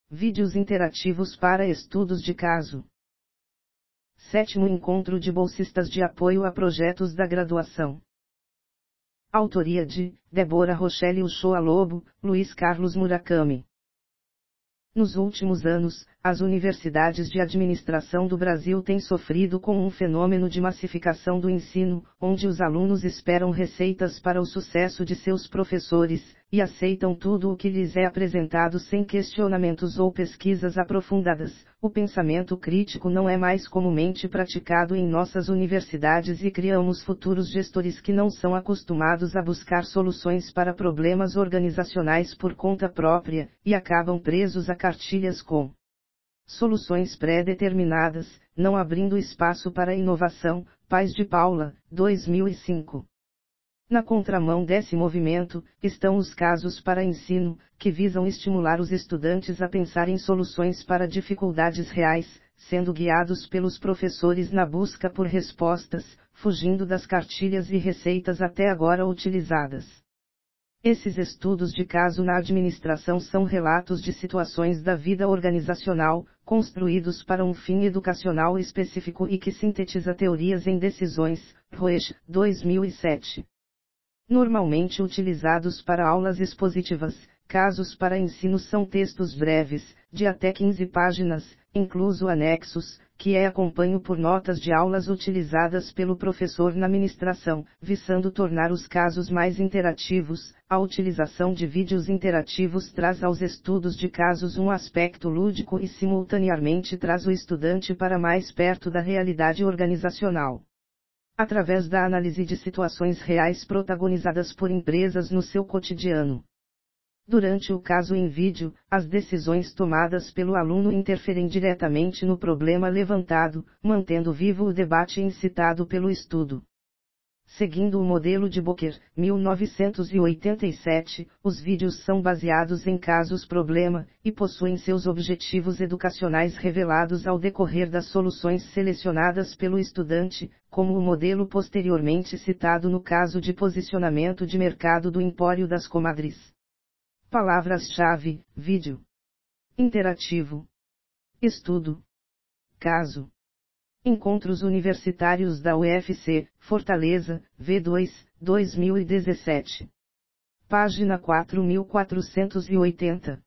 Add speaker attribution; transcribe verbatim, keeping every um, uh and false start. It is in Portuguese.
Speaker 1: Vídeos interativos para estudos de caso. Sétimo Encontro de Bolsistas de Apoio a Projetos da Graduação. Autoria de Débora Rochelle Uchoa Lobo, Luiz Carlos Murakami. Nos últimos anos, as universidades de administração do Brasil têm sofrido com um fenômeno de massificação do ensino, onde os alunos esperam receitas para o sucesso de seus professores, e aceitam tudo o que lhes é apresentado sem questionamentos ou pesquisas aprofundadas. O pensamento crítico não é mais comumente praticado em nossas universidades e criamos futuros gestores que não são acostumados a buscar soluções para problemas organizacionais por conta própria, e acabam presos a cartilhas com soluções pré-determinadas, não abrindo espaço para inovação. Paz de Paula, dois mil e cinco. Na contramão desse movimento, estão os casos para ensino, que visam estimular os estudantes a pensar em soluções para dificuldades reais, sendo guiados pelos professores na busca por respostas, fugindo das cartilhas e receitas até agora utilizadas. Esses estudos de caso na administração são relatos de situações da vida organizacional, construídos para um fim educacional específico e que sintetiza teorias em decisões, Roech, dois mil e sete. Normalmente utilizados para aulas expositivas, casos para ensino são textos breves, de até quinze páginas, incluso anexos, que é acompanho por notas de aulas utilizadas pelo professor na ministração, visando tornar os casos mais interativos. A utilização de vídeos interativos traz aos estudos de casos um aspecto lúdico e simultaneamente traz o estudante para mais perto da realidade organizacional. Através da análise de situações reais protagonizadas por empresas no seu cotidiano. Durante o caso em vídeo, as decisões tomadas pelo aluno interferem diretamente no problema levantado, mantendo vivo o debate incitado pelo estudo. Seguindo o modelo de Boker, mil novecentos e oitenta e sete, os vídeos são baseados em casos-problema, e possuem seus objetivos educacionais revelados ao decorrer das soluções selecionadas pelo estudante, como o modelo posteriormente citado no caso de posicionamento de mercado do Empório das Comadres. Palavras-chave: vídeo, interativo, estudo, caso. Encontros Universitários da U F C, Fortaleza, V dois, dois mil e dezessete. Página quatro mil quatrocentos e oitenta.